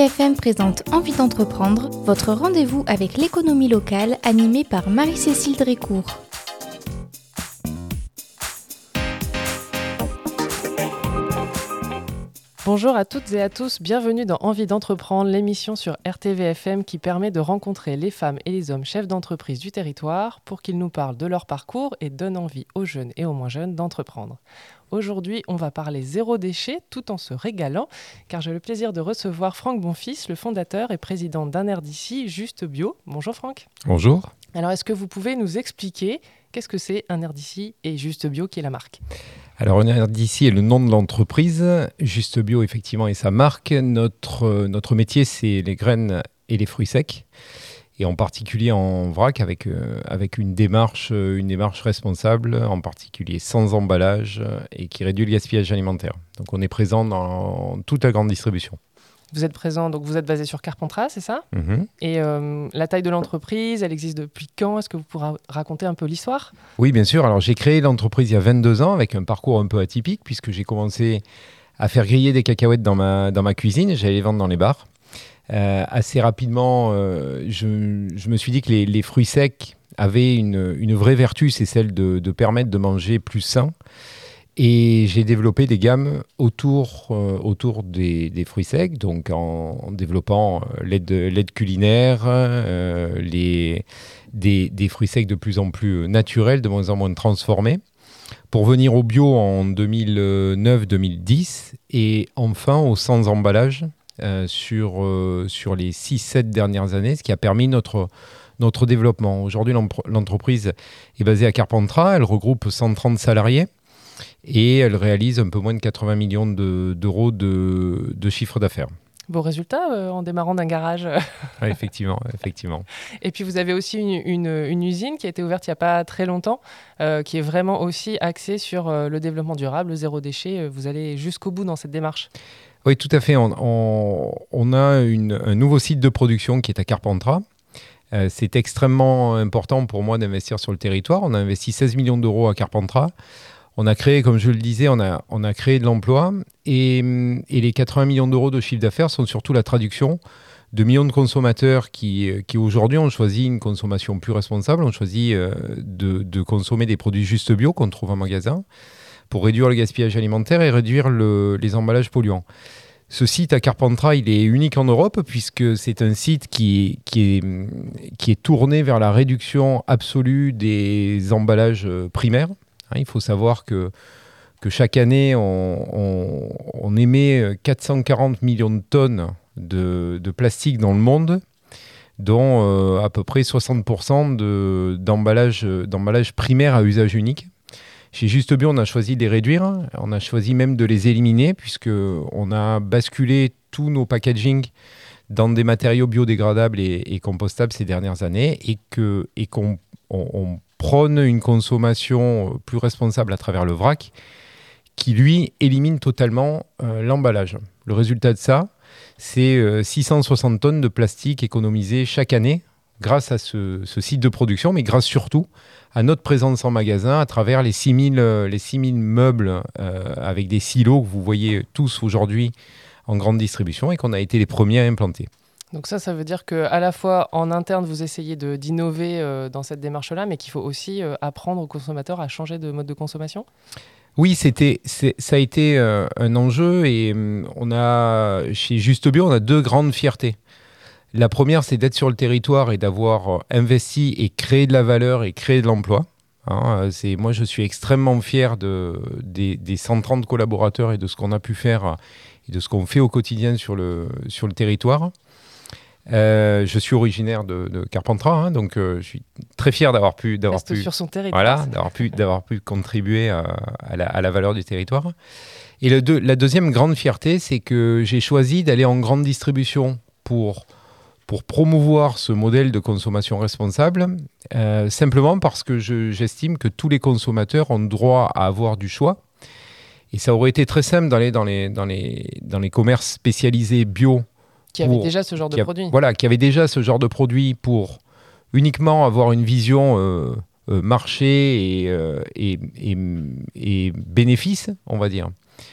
RTVFM présente Envie d'entreprendre, votre rendez-vous avec l'économie locale animé par Marie-Cécile Drécourt. Bonjour à toutes et à tous, bienvenue dans Envie d'entreprendre, l'émission sur RTVFM qui permet de rencontrer les femmes et les hommes chefs d'entreprise du territoire pour qu'ils nous parlent de leur parcours et donnent envie aux jeunes et aux moins jeunes d'entreprendre. Aujourd'hui, on va parler zéro déchet tout en se régalant, car j'ai le plaisir de recevoir Franck Bonfils, le fondateur et président d'un air d'ici, Juste Bio. Bonjour Franck. Bonjour. Alors, est-ce que vous pouvez nous expliquer qu'est-ce que c'est un air d'ici et Juste Bio qui est la marque ? Alors, un air d'ici est le nom de l'entreprise. Juste Bio, effectivement, est sa marque. Notre métier, c'est les graines et les fruits secs. Et en particulier en vrac, avec une démarche responsable, en particulier sans emballage et qui réduit le gaspillage alimentaire. Donc, on est présent dans toute la grande distribution. Vous êtes présent, donc vous êtes basé sur Carpentras, c'est ça ? Et la taille de l'entreprise, elle existe depuis quand ? Est-ce que vous pourrez raconter un peu l'histoire ? Oui, bien sûr. Alors, j'ai créé l'entreprise il y a 22 ans avec un parcours un peu atypique puisque j'ai commencé à faire griller des cacahuètes dans ma cuisine et j'allais les vendre dans les bars. Assez rapidement, je me suis dit que les fruits secs avaient une vraie vertu, c'est celle de permettre de manger plus sain. Et j'ai développé des gammes autour des fruits secs, donc en développant l'aide culinaire, des fruits secs de plus en plus naturels, de moins en moins transformés, pour venir au bio en 2009-2010 et enfin au sans emballage sur les 6-7 dernières années, ce qui a permis notre développement. Aujourd'hui, l'entreprise est basée à Carpentras, elle regroupe 130 salariés. Et elle réalise un peu moins de 80 millions d'euros de chiffre d'affaires. Beaux résultats en démarrant d'un garage. Ouais, effectivement. Et puis vous avez aussi une usine qui a été ouverte il n'y a pas très longtemps, qui est vraiment aussi axée sur le développement durable, le zéro déchet. Vous allez jusqu'au bout dans cette démarche. Oui, tout à fait. On a un nouveau site de production qui est à Carpentras. C'est extrêmement important pour moi d'investir sur le territoire. On a investi 16 millions d'euros à Carpentras. On a créé, comme je le disais, on a créé de l'emploi et les 80 millions d'euros de chiffre d'affaires sont surtout la traduction de millions de consommateurs qui aujourd'hui ont choisi une consommation plus responsable, ont choisi de consommer des produits Juste Bio qu'on trouve en magasin pour réduire le gaspillage alimentaire et réduire les emballages polluants. Ce site à Carpentras, il est unique en Europe puisque c'est un site qui est tourné vers la réduction absolue des emballages primaires. Il faut savoir que chaque année, on émet 440 millions de tonnes de plastique dans le monde, dont à peu près 60% d'emballages primaires à usage unique. Chez Juste Bio, on a choisi de les réduire, on a choisi même de les éliminer, puisqu'on a basculé tous nos packaging dans des matériaux biodégradables et compostables ces dernières années, et qu'on prône une consommation plus responsable à travers le vrac qui, lui, élimine totalement l'emballage. Le résultat de ça, c'est 660 tonnes de plastique économisées chaque année grâce à ce site de production, mais grâce surtout à notre présence en magasin à travers les 6000 meubles avec des silos que vous voyez tous aujourd'hui en grande distribution et qu'on a été les premiers à implanter. Donc ça veut dire qu'à la fois en interne, vous essayez d'innover dans cette démarche-là, mais qu'il faut aussi apprendre aux consommateurs à changer de mode de consommation ? Oui, ça a été un enjeu et chez Juste Bio, on a deux grandes fiertés. La première, c'est d'être sur le territoire et d'avoir investi et créé de la valeur et créé de l'emploi. Moi, je suis extrêmement fier des 130 collaborateurs et de ce qu'on a pu faire et de ce qu'on fait au quotidien sur le territoire. Je suis originaire de Carpentras, donc je suis très fier d'avoir pu sur son territoire. Voilà, d'avoir pu contribuer à la valeur du territoire. Et la deuxième grande fierté, c'est que j'ai choisi d'aller en grande distribution pour promouvoir ce modèle de consommation responsable, simplement parce que j'estime que tous les consommateurs ont droit à avoir du choix. Et ça aurait été très simple d'aller dans les commerces spécialisés bio. Qui avait déjà ce genre de produit. Voilà, qui avait déjà ce genre de produit pour uniquement avoir une vision marché et bénéfice, on va dire.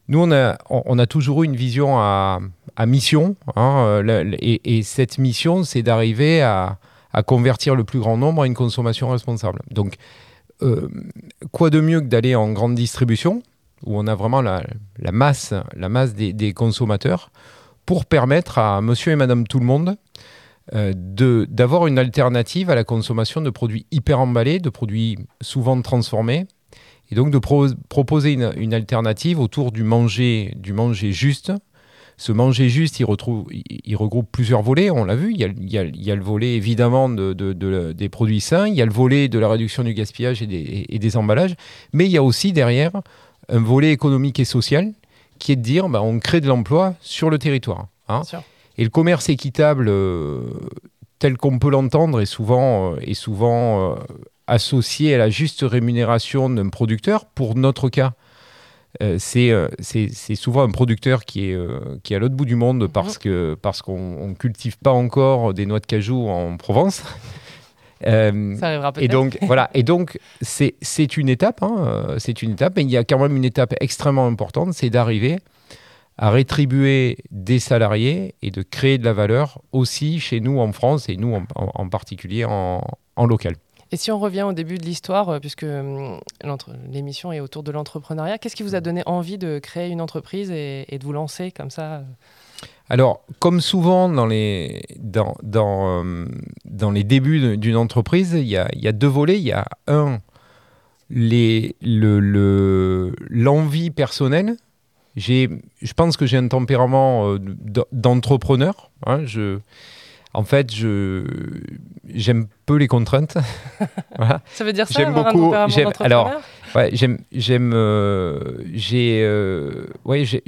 Nous, on a toujours eu une vision à mission, hein, et cette mission, c'est d'arriver à convertir le plus grand nombre à une consommation responsable. Donc, quoi de mieux que d'aller en grande distribution, où on a vraiment la masse des consommateurs, pour permettre à monsieur et madame tout le monde d'avoir une alternative à la consommation de produits hyper emballés, de produits souvent transformés, et donc de proposer une alternative autour du manger juste. Ce manger juste, il regroupe plusieurs volets, on l'a vu. Il y a le volet évidemment des produits sains, il y a le volet de la réduction du gaspillage et des emballages, mais il y a aussi derrière un volet économique et social qui est de dire on crée de l'emploi sur le territoire. Hein. Et le commerce équitable, tel qu'on peut l'entendre, est souvent associé à la juste rémunération d'un producteur. Pour notre cas, c'est souvent un producteur qui est à l'autre bout du monde parce qu'on ne cultive pas encore des noix de cajou en Provence. Ça arrivera peut-être. Et donc c'est une étape, mais il y a quand même une étape extrêmement importante, c'est d'arriver à rétribuer des salariés et de créer de la valeur aussi chez nous en France et nous en particulier en local. Et si on revient au début de l'histoire, puisque l'émission est autour de l'entrepreneuriat, qu'est-ce qui vous a donné envie de créer une entreprise et de vous lancer comme ça ? Alors, comme souvent dans les débuts d'une entreprise, il y a deux volets. Il y a l'envie personnelle. Je pense que j'ai un tempérament d'entrepreneur. Hein, j'aime peu les contraintes. Voilà. Ça veut dire ça, j'aime avoir beaucoup. Un tempérament d'entrepreneur ?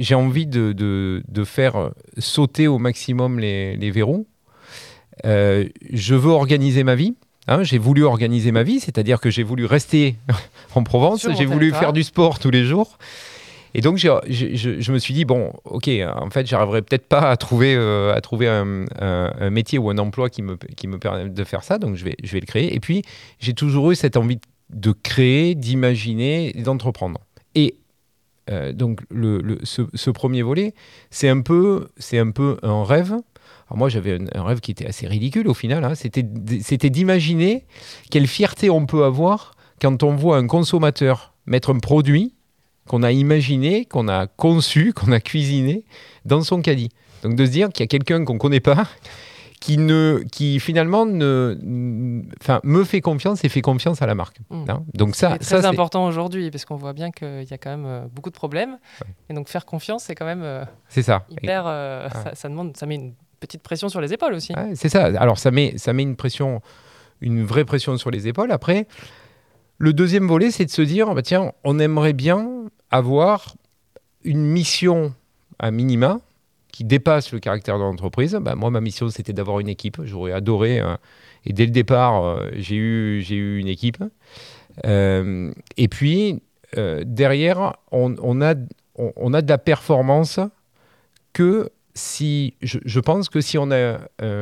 J'ai envie de faire sauter au maximum les verrous. Je veux organiser ma vie. Hein, j'ai voulu organiser ma vie, c'est-à-dire que j'ai voulu rester en Provence. J'ai voulu faire du sport tous les jours. Et donc, je me suis dit, ok, en fait, j'arriverai peut-être pas à trouver un métier ou un emploi qui me permette de faire ça, donc je vais le créer. Et puis, j'ai toujours eu cette envie de créer, d'imaginer, d'entreprendre. Et donc, ce premier volet, c'est un peu un rêve. Alors moi, j'avais un rêve qui était assez ridicule au final. Hein. C'était d'imaginer quelle fierté on peut avoir quand on voit un consommateur mettre un produit qu'on a imaginé, qu'on a conçu, qu'on a cuisiné dans son caddie. Donc de se dire qu'il y a quelqu'un qu'on ne connaît pas, qui finalement me fait confiance et fait confiance à la marque. Hein. Donc c'est très important aujourd'hui, parce qu'on voit bien qu'il y a quand même beaucoup de problèmes. Ouais. Et donc faire confiance, c'est quand même hyper... Ça met une petite pression sur les épaules aussi. Ouais, c'est ça. Alors ça met une vraie pression sur les épaules. Après, le deuxième volet, c'est de se dire, tiens, on aimerait bien avoir une mission à minima qui dépasse le caractère de l'entreprise. Moi, ma mission, c'était d'avoir une équipe. J'aurais adoré. Et dès le départ, j'ai eu une équipe. Et puis, derrière, on a de la performance que si... Je pense que si on a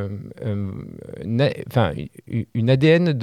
une ADN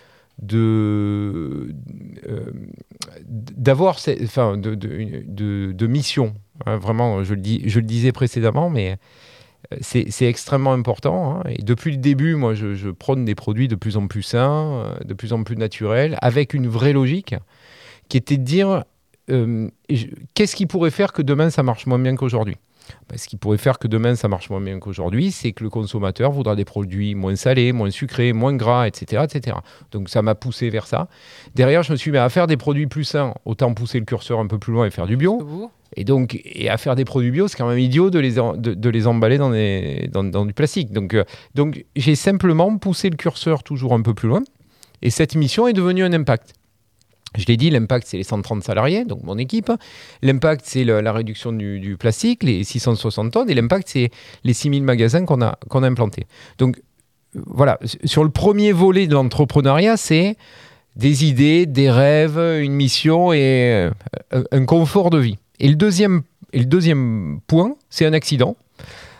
d'avoir de mission, hein, vraiment, je le disais précédemment, mais c'est extrêmement important, hein. Et depuis le début, moi je prône des produits de plus en plus sains, de plus en plus naturels, avec une vraie logique qui était de dire qu'est-ce qui pourrait faire que demain ça marche moins bien qu'aujourd'hui. Ce qui pourrait faire que demain ça marche moins bien qu'aujourd'hui, c'est que le consommateur voudra des produits moins salés, moins sucrés, moins gras, etc., etc. Donc ça m'a poussé vers ça. Derrière, je me suis mis à faire des produits plus sains, autant pousser le curseur un peu plus loin et faire du bio. Et à faire des produits bio, c'est quand même idiot de les emballer dans du plastique. Donc j'ai simplement poussé le curseur toujours un peu plus loin. Et cette mission est devenue un impact. Je l'ai dit, l'impact, c'est les 130 salariés, donc mon équipe. L'impact, c'est la réduction du plastique, les 660 tonnes. Et l'impact, c'est les 6000 magasins qu'on a implantés. Donc, voilà. Sur le premier volet de l'entrepreneuriat, c'est des idées, des rêves, une mission et un confort de vie. Et le deuxième point, c'est un accident.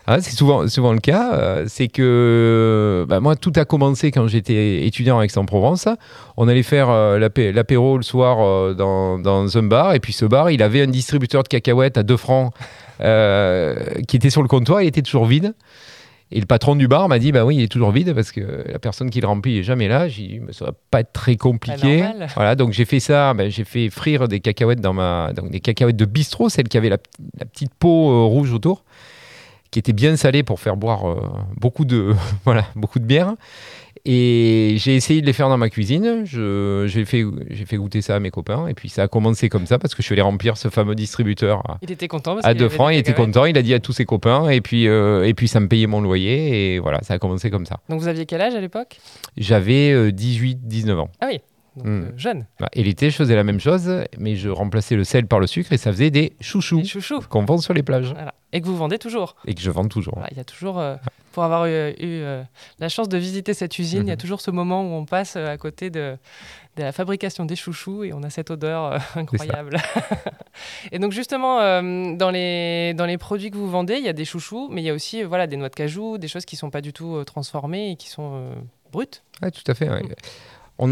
C'est souvent le cas. C'est que moi, tout a commencé quand j'étais étudiant à Aix-en-Provence. On allait faire l'apéro le soir dans un bar. Et puis ce bar, il avait un distributeur de cacahuètes à 2 francs qui était sur le comptoir. Il était toujours vide. Et le patron du bar m'a dit, oui, il est toujours vide parce que la personne qui le remplit n'est jamais là. J'ai dit, ça va pas être très compliqué. Voilà, donc j'ai fait ça. J'ai fait frire des cacahuètes donc des cacahuètes de bistrot, celles qui avaient la petite peau rouge autour, qui était bien salée pour faire boire beaucoup de bière. Et j'ai essayé de les faire dans ma cuisine. J'ai fait goûter ça à mes copains. Et puis ça a commencé comme ça parce que je suis allé remplir ce fameux distributeur il était content à 2 francs. Il était content. Il a dit à tous ses copains. Et puis ça me payait mon loyer. Et voilà, ça a commencé comme ça. Donc vous aviez quel âge à l'époque ? J'avais 18-19 ans. Ah oui, donc jeune. Et l'été, je faisais la même chose. Mais je remplaçais le sel par le sucre. Et ça faisait des chouchous. Qu'on vend sur les plages. Voilà. Et que vous vendez toujours. Et que je vends toujours. Voilà, il y a toujours... Pour avoir eu la chance de visiter cette usine, il y a toujours ce moment où on passe à côté de la fabrication des chouchous et on a cette odeur incroyable. Et donc justement, dans les produits que vous vendez, il y a des chouchous, mais il y a aussi des noix de cajou, des choses qui ne sont pas du tout transformées et qui sont brutes. Oui, tout à fait. Ouais. On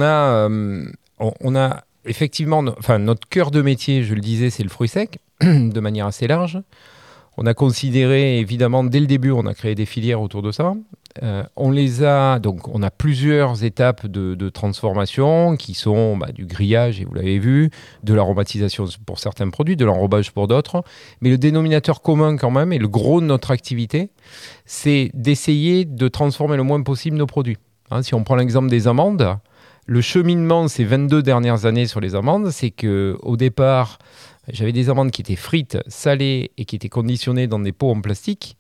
a effectivement... notre cœur de métier, je le disais, c'est le fruit sec, de manière assez large. On a considéré, évidemment, dès le début, on a créé des filières autour de ça. On a plusieurs étapes de transformation qui sont du grillage, et vous l'avez vu, de l'aromatisation pour certains produits, de l'enrobage pour d'autres. Mais le dénominateur commun quand même, et le gros de notre activité, c'est d'essayer de transformer le moins possible nos produits. Si on prend l'exemple des amandes, le cheminement ces 22 dernières années sur les amandes, c'est qu'au départ... J'avais des amandes qui étaient frites, salées et qui étaient conditionnées dans des pots en plastique.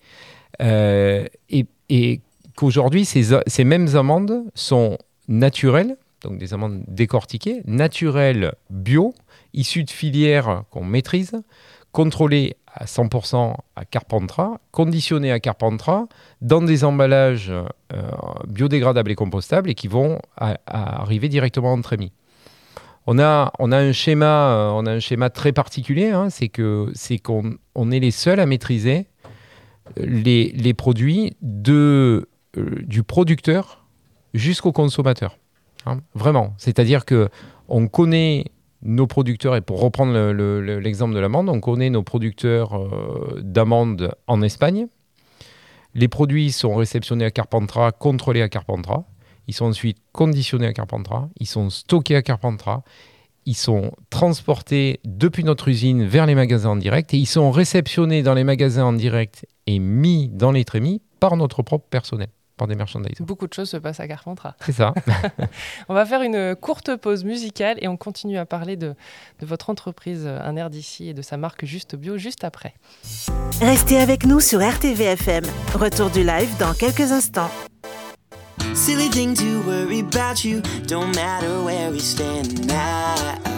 Et qu'aujourd'hui, ces mêmes amandes sont naturelles, donc des amandes décortiquées, naturelles, bio, issues de filières qu'on maîtrise, contrôlées à 100% à Carpentras, conditionnées à Carpentras, dans des emballages biodégradables et compostables et qui vont arriver directement en trémie. On a un schéma très particulier, c'est qu'on est les seuls à maîtriser les produits du producteur jusqu'au consommateur. Vraiment, c'est-à-dire que on connaît nos producteurs, et pour reprendre l'exemple de l'amande, on connaît nos producteurs d'amandes en Espagne. Les produits sont réceptionnés à Carpentras, contrôlés à Carpentras. Ils sont ensuite conditionnés à Carpentras, ils sont stockés à Carpentras, ils sont transportés depuis notre usine vers les magasins en direct et ils sont réceptionnés dans les magasins en direct et mis dans les trémies par notre propre personnel, par des merchandisers. Beaucoup de choses se passent à Carpentras. C'est ça. On va faire une courte pause musicale et on continue à parler de votre entreprise Un Air d'ici et de sa marque Juste Bio juste après. Restez avec nous sur RTVFM. Retour du live dans quelques instants. Silly thing to worry about you. Don't matter where we stand now.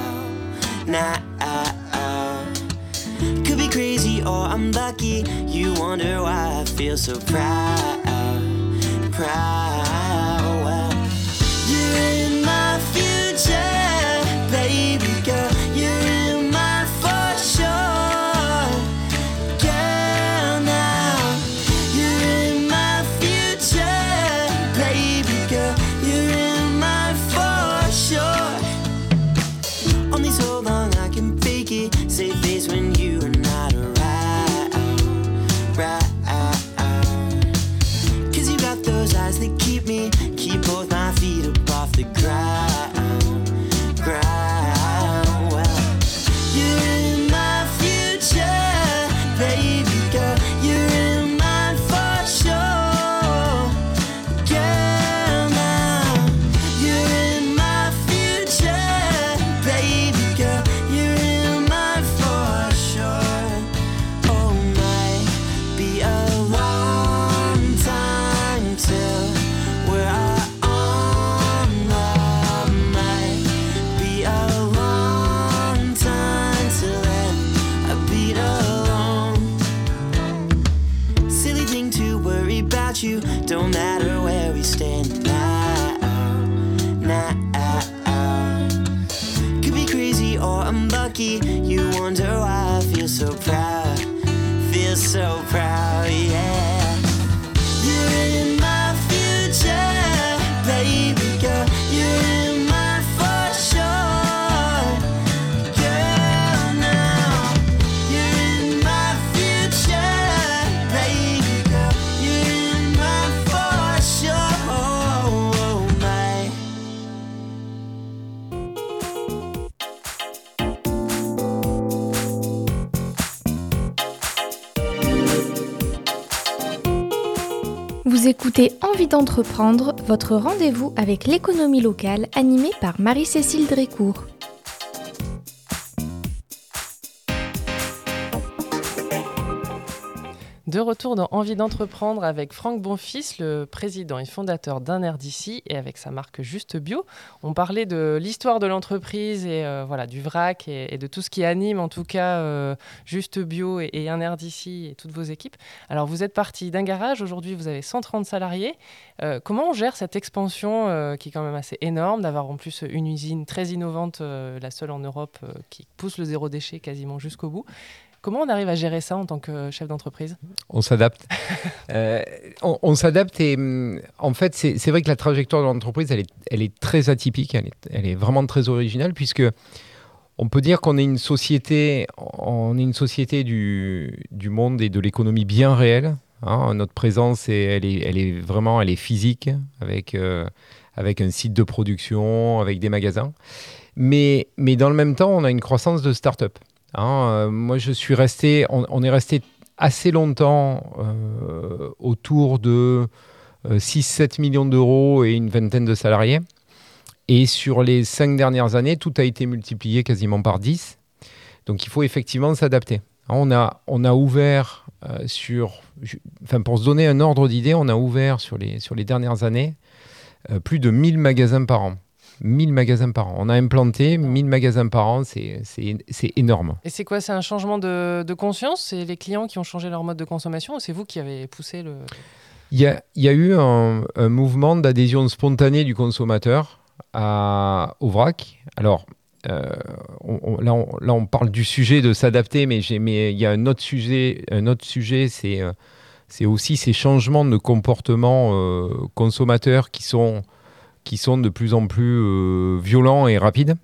Could be crazy or I'm lucky. You wonder why I feel so proud. Well, you're in my future, baby girl. You're in my for sure, girl. Now you're in my future, baby girl. You're in my for sure. Only so long I can fake it. Save face when you are not around. Cause you got those eyes that keep both my feet up off the ground. Well, you're in my future, baby girl. You're in my for sure, girl. Now you're in my future, baby girl. You're in my for sure. Oh, might be a long time till we're on the might be a long time till then I beat alone. Silly thing to worry about you. Don't matter where we stand now. Could be crazy or I'm lucky. You wonder why I feel so proud. Feel so proud, yeah. Vous écoutez Envie d'entreprendre, votre rendez-vous avec l'économie locale animé par Marie-Cécile Drécourt. De retour dans Envie d'entreprendre avec Franck Bonfils, le président et fondateur d'un air d'ici et avec sa marque Juste Bio. On parlait de l'histoire de l'entreprise et du vrac et de tout ce qui anime en tout cas Juste Bio et un air d'ici et toutes vos équipes. Alors vous êtes parti d'un garage, aujourd'hui vous avez 130 salariés. Comment on gère cette expansion qui est quand même assez énorme, d'avoir en plus une usine très innovante, la seule en Europe qui pousse le zéro déchet quasiment jusqu'au bout? Comment on arrive à gérer ça en tant que chef d'entreprise ? On s'adapte. On s'adapte et en fait, c'est vrai que la trajectoire de l'entreprise, elle est très atypique, elle est vraiment très originale puisque on peut dire qu'on est une société, du monde et de l'économie bien réelle. Hein. Notre présence, elle est physique avec un site de production, avec des magasins. Mais dans le même temps, on a une croissance de start-up. Moi, on est resté assez longtemps autour de 6-7 millions d'euros et une vingtaine de salariés. Et sur les 5 dernières années, tout a été multiplié quasiment par 10. Donc, il faut effectivement s'adapter. On a ouvert pour se donner un ordre d'idée, on a ouvert sur les dernières années plus de 1000 magasins par an. 1000 magasins par an. On a implanté 1000 magasins par an, c'est énorme. Et c'est quoi ? C'est un changement de conscience ? C'est les clients qui ont changé leur mode de consommation ou c'est vous qui avez poussé le... Il y a eu un mouvement d'adhésion spontanée du consommateur au vrac. Alors, là, on parle du sujet de s'adapter, mais il y a un autre sujet, c'est aussi ces changements de comportement consommateurs qui sont de plus en plus violents et rapides.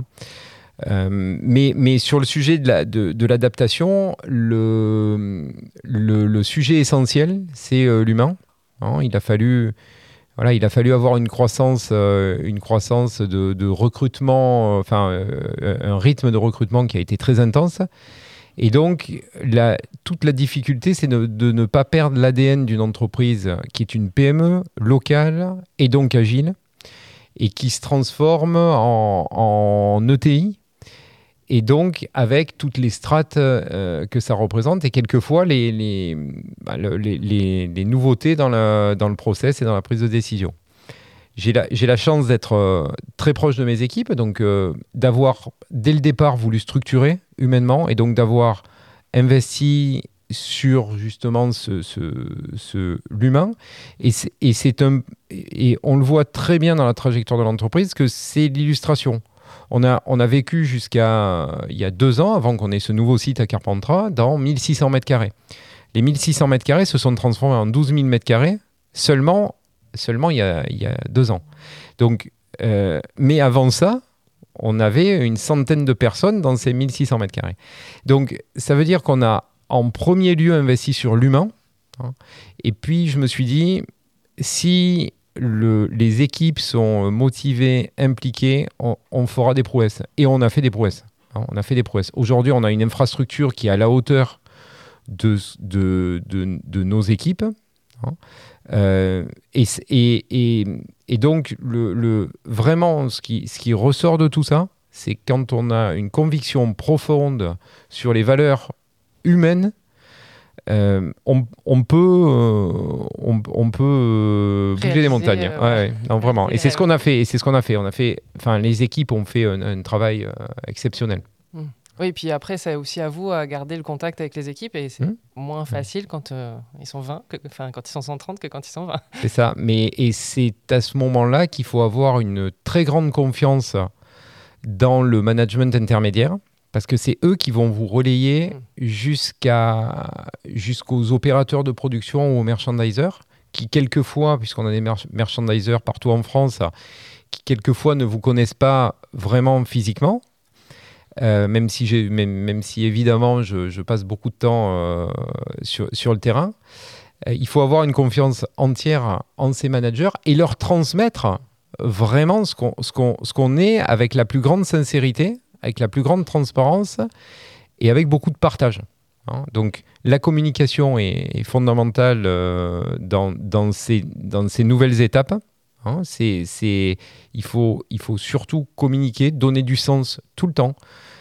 Mais sur le sujet de l'adaptation, le sujet essentiel, c'est l'humain. Il a fallu avoir une croissance de recrutement, un rythme de recrutement qui a été très intense. Et donc, toute la difficulté, c'est de ne pas perdre l'ADN d'une entreprise qui est une PME locale et donc agile, et qui se transforme en ETI, et donc avec toutes les strates que ça représente, et quelquefois les nouveautés dans le process et dans la prise de décision. J'ai la chance d'être très proche de mes équipes, donc d'avoir dès le départ voulu structurer humainement, et donc d'avoir investi sur justement l'humain, et on le voit très bien dans la trajectoire de l'entreprise que c'est l'illustration. On a vécu jusqu'à il y a 2 ans, avant qu'on ait ce nouveau site à Carpentras, dans 1600 mètres carrés. Les 1600 mètres carrés se sont transformés en 12 000 mètres carrés seulement il y a 2 ans. Donc, mais avant ça, on avait une centaine de personnes dans ces 1600 mètres carrés. Donc, ça veut dire qu'on a en premier lieu investi sur l'humain. Et puis, je me suis dit, si les équipes sont motivées, impliquées, on fera des prouesses. Et on a fait des prouesses. Aujourd'hui, on a une infrastructure qui est à la hauteur de nos équipes. Et donc, vraiment, ce qui ressort de tout ça, c'est quand on a une conviction profonde sur les valeurs humaines, on peut bouger les montagnes. Non, vraiment. Et c'est ce qu'on a fait. Les équipes ont fait un travail exceptionnel. Oui, et puis après, c'est aussi à vous à garder le contact avec les équipes, et c'est moins facile quand ils sont 20, quand ils sont 130 que quand ils sont 20. C'est ça. Et c'est à ce moment-là qu'il faut avoir une très grande confiance dans le management intermédiaire, parce que c'est eux qui vont vous relayer jusqu'aux opérateurs de production ou aux merchandisers, qui quelquefois, puisqu'on a des merchandisers partout en France, qui quelquefois ne vous connaissent pas vraiment physiquement, même si évidemment je passe beaucoup de temps sur le terrain. Il faut avoir une confiance entière en ces managers et leur transmettre vraiment ce qu'on est, avec la plus grande sincérité, avec la plus grande transparence et avec beaucoup de partage. hein. Donc, la communication est fondamentale dans ces nouvelles étapes. Hein. Il faut surtout communiquer, donner du sens tout le temps.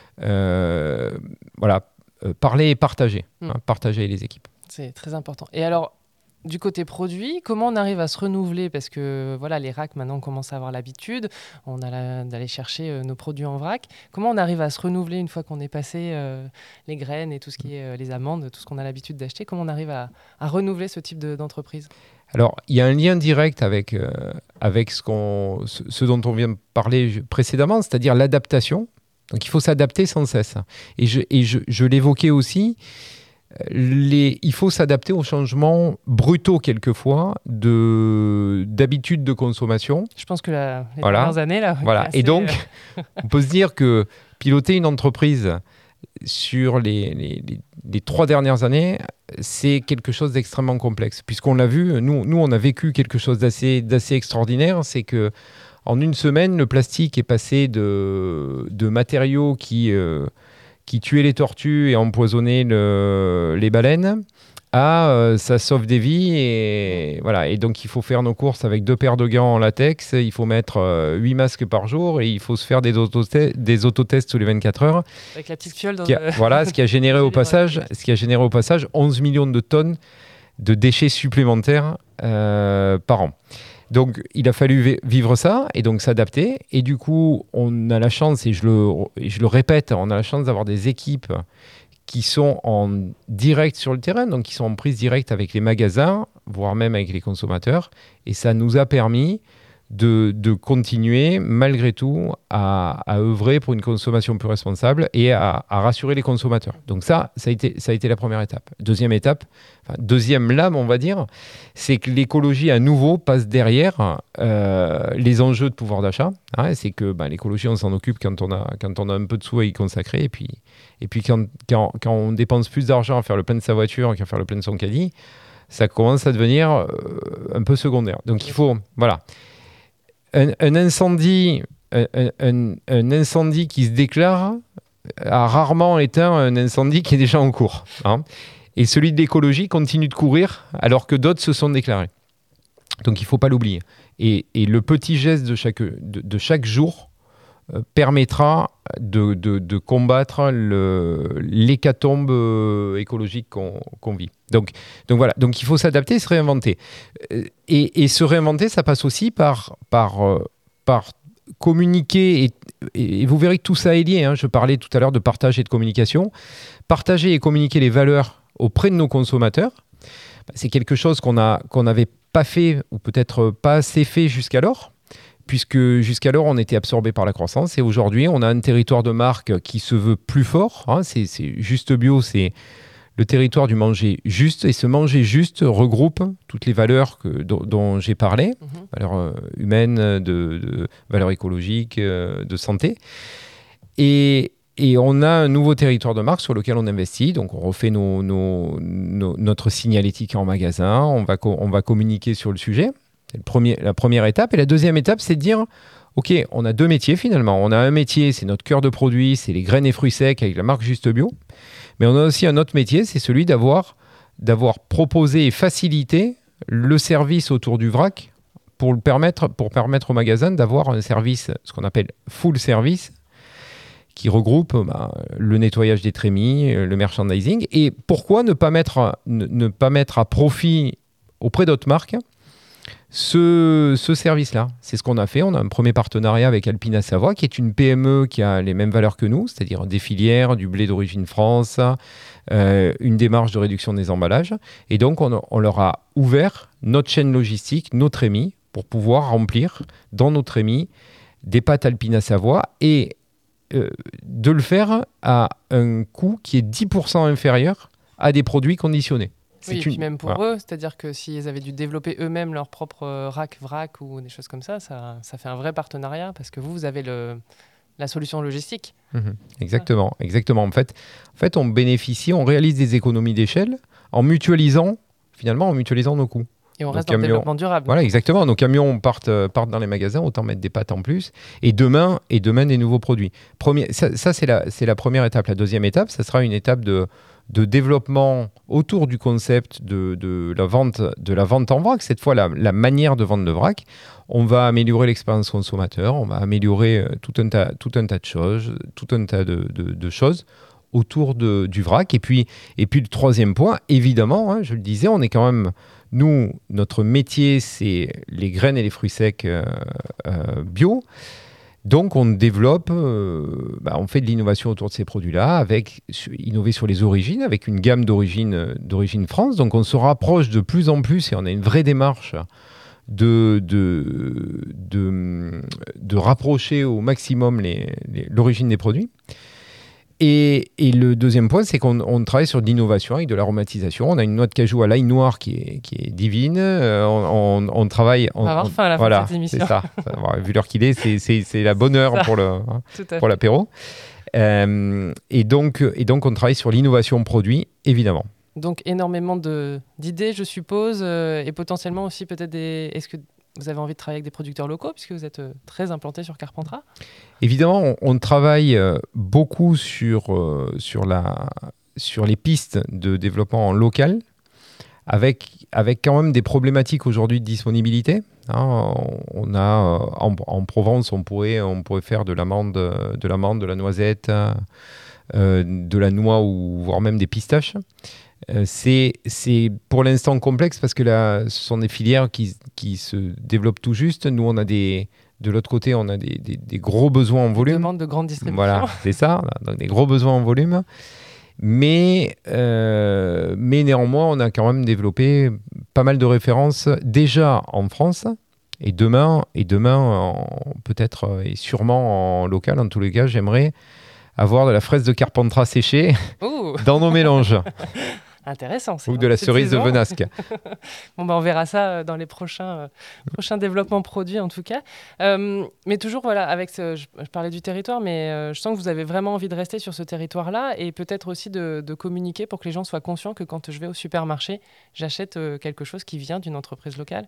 Parler et partager. Hein, partager les équipes. C'est très important. Et alors, du côté produit, comment on arrive à se renouveler? Parce que voilà, les racks, maintenant, on commence à avoir l'habitude d'aller chercher nos produits en vrac. Comment on arrive à se renouveler une fois qu'on est passé les graines et tout ce qui est les amandes, tout ce qu'on a l'habitude d'acheter? Comment on arrive à renouveler ce type d'entreprise? Alors, il y a un lien direct avec ce dont on vient de parler précédemment, c'est-à-dire l'adaptation. Donc, il faut s'adapter sans cesse. Et je l'évoquais aussi, il faut s'adapter aux changements brutaux quelquefois d'habitudes de consommation. Je pense que les dernières années, là... Voilà. Et donc, on peut se dire que piloter une entreprise sur les 3 dernières années, c'est quelque chose d'extrêmement complexe. Puisqu'on l'a vu, nous on a vécu quelque chose d'assez extraordinaire, c'est que en une semaine, le plastique est passé de matériaux qui tuaient les tortues et empoisonnaient les baleines à ça sauve des vies. Et, voilà. Et donc, il faut faire nos courses avec 2 paires de gants en latex, il faut mettre 8 masques par jour et il faut se faire des autotests tous les 24 heures. Avec la petite fiole. Ce qui a généré au passage 11 millions de tonnes de déchets supplémentaires par an. Donc, il a fallu vivre ça et donc s'adapter. Et du coup, on a la chance, et je le répète, on a la chance d'avoir des équipes qui sont en direct sur le terrain, donc qui sont en prise directe avec les magasins, voire même avec les consommateurs. Et ça nous a permis de continuer, malgré tout, à œuvrer pour une consommation plus responsable et à rassurer les consommateurs. Donc ça a été la première étape. Deuxième lame, on va dire, c'est que l'écologie, à nouveau, passe derrière les enjeux de pouvoir d'achat. Hein, c'est que l'écologie, on s'en occupe quand on a un peu de sous à y consacrer. Et puis quand on dépense plus d'argent à faire le plein de sa voiture qu'à faire le plein de son caddie, ça commence à devenir un peu secondaire. Donc il faut... Voilà. Un incendie qui se déclare a rarement éteint un incendie qui est déjà en cours. Hein. Et celui de l'écologie continue de courir alors que d'autres se sont déclarés. Donc il ne faut pas l'oublier. Et le petit geste de chaque jour permettra de combattre l'hécatombe écologique qu'on vit. Donc voilà, donc il faut s'adapter et se réinventer. Et se réinventer, ça passe aussi par communiquer, et vous verrez que tout ça est lié. Hein. Je parlais tout à l'heure de partage et de communication. Partager et communiquer les valeurs auprès de nos consommateurs, c'est quelque chose qu'on n'avait pas fait, ou peut-être pas assez fait jusqu'alors, puisque jusqu'alors on était absorbé par la croissance, et aujourd'hui on a un territoire de marque qui se veut plus fort. Hein. C'est Juste Bio, c'est le territoire du manger juste, et ce manger juste regroupe toutes les valeurs dont j'ai parlé, valeurs humaines, de valeurs écologiques, de santé. Et on a un nouveau territoire de marque sur lequel on investit. Donc on refait notre signalétique en magasin, on va communiquer sur le sujet. C'est la première étape. Et la deuxième étape, c'est de dire, OK, on a 2 métiers finalement. On a un métier, c'est notre cœur de produit, c'est les graines et fruits secs avec la marque Juste Bio. Mais on a aussi un autre métier, c'est celui d'avoir proposé et facilité le service autour du vrac pour permettre au magasin d'avoir un service, ce qu'on appelle full service, qui regroupe le nettoyage des trémies, le merchandising. Et pourquoi ne pas mettre à profit auprès d'autres marques ce service-là? C'est ce qu'on a fait. On a un premier partenariat avec Alpina Savoie, qui est une PME qui a les mêmes valeurs que nous, c'est-à-dire des filières, du blé d'origine France, une démarche de réduction des emballages. Et donc, on leur a ouvert notre chaîne logistique, nos trémies, pour pouvoir remplir dans nos trémies des pâtes Alpina Savoie, et de le faire à un coût qui est 10% inférieur à des produits conditionnés. Oui, et puis même pour eux, c'est-à-dire que s'ils avaient dû développer eux-mêmes leur propre rack, vrac ou des choses comme ça, ça fait un vrai partenariat, parce que vous avez la solution logistique. Exactement. En fait, on réalise des économies d'échelle en mutualisant nos coûts. Et on nos reste dans le développement durable. Voilà, exactement. Nos camions partent dans les magasins, autant mettre des pâtes en plus. Et demain des nouveaux produits. Ça c'est la première étape. La deuxième étape, ça sera une étape de développement autour du concept de la vente en vrac. Cette fois, la manière de vendre le vrac. On va améliorer l'expérience consommateur, on va améliorer tout un tas de choses, tout un tas de choses autour du vrac. Et puis le troisième point, évidemment, hein, je le disais, on est quand même... Nous, notre métier, c'est les graines et les fruits secs bio. Donc, on développe, on fait de l'innovation autour de ces produits-là, innover sur les origines, avec une gamme d'origine France. Donc, on se rapproche de plus en plus et on a une vraie démarche de rapprocher au maximum l'origine des produits. Et le deuxième point, c'est qu'on travaille sur de l'innovation avec de l'aromatisation. On a une noix de cajou à l'ail noir qui est divine. On travaille... On va avoir faim à la fin de cette émission. C'est ça. Vu l'heure qu'il est, c'est la bonne heure pour l'apéro. Et donc, on travaille sur l'innovation produit, évidemment. Donc, énormément d'idées, je suppose, et potentiellement aussi peut-être Est-ce que vous avez envie de travailler avec des producteurs locaux, puisque vous êtes très implanté sur Carpentras? Évidemment, on travaille beaucoup sur les pistes de développement local, avec quand même des problématiques aujourd'hui de disponibilité. Hein, on a en Provence, on pourrait faire de l'amande, de la noisette, de la noix ou voire même des pistaches. C'est pour l'instant complexe parce que là, ce sont des filières qui se développent tout juste. Nous, de l'autre côté, on a des gros besoins en volume. Demande de grande distribution. Voilà, c'est ça, donc des gros besoins en volume. Mais néanmoins, on a quand même développé pas mal de références déjà en France. Et demain peut-être et sûrement en local, en tous les cas, j'aimerais avoir de la fraise de Carpentras séchée dans nos mélanges. Intéressant. Ou de la cerise de Venasque. Bon, on verra ça dans les prochains développements produits, en tout cas. Mais toujours, voilà, je parlais du territoire, mais je sens que vous avez vraiment envie de rester sur ce territoire-là et peut-être aussi de communiquer pour que les gens soient conscients que quand je vais au supermarché, j'achète quelque chose qui vient d'une entreprise locale.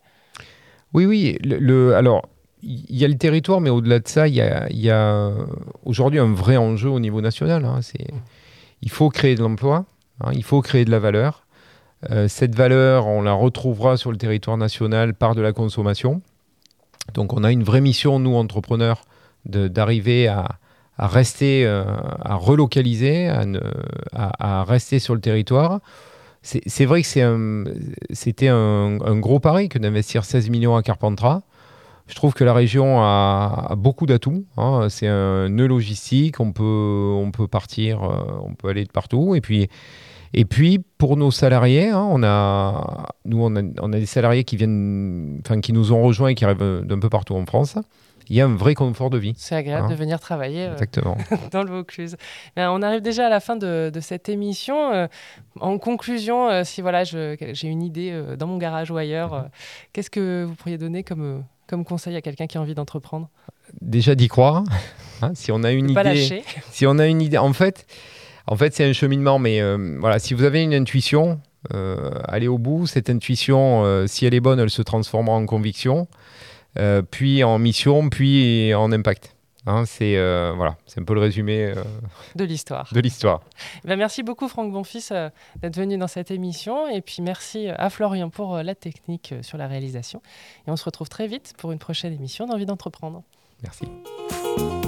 Oui. Alors, il y a le territoire, mais au-delà de ça, il y a aujourd'hui un vrai enjeu au niveau national. Hein. Il faut créer de l'emploi. Hein, il faut créer de la valeur. Cette valeur, on la retrouvera sur le territoire national par de la consommation. Donc, on a une vraie mission, nous, entrepreneurs, d'arriver à rester, à relocaliser, à rester sur le territoire. C'est vrai que c'était un gros pari que d'investir 16 millions à Carpentras. Je trouve que la région a beaucoup d'atouts. Hein. C'est un nœud logistique. On peut partir, on peut aller de partout. Et puis pour nos salariés, hein, on a des salariés qui nous ont rejoints et qui arrivent d'un peu partout en France. Il y a un vrai confort de vie. C'est agréable de venir travailler Exactement. dans le Vaucluse. On arrive déjà à la fin de cette émission. En conclusion, si voilà, j'ai une idée dans mon garage ou ailleurs, qu'est-ce que vous pourriez donner comme conseil à quelqu'un qui a envie d'entreprendre? Déjà d'y croire. Hein, si on a une idée, pas lâcher. Si on a une idée, en fait, c'est un cheminement. Mais voilà, si vous avez une intuition, allez au bout. Cette intuition, si elle est bonne, elle se transformera en conviction, puis en mission, puis en impact. Hein, c'est un peu le résumé de l'histoire. Merci beaucoup Franck Bonfils d'être venu dans cette émission et puis merci à Florian pour la technique sur la réalisation. Et on se retrouve très vite pour une prochaine émission d'Envie d'entreprendre. Merci.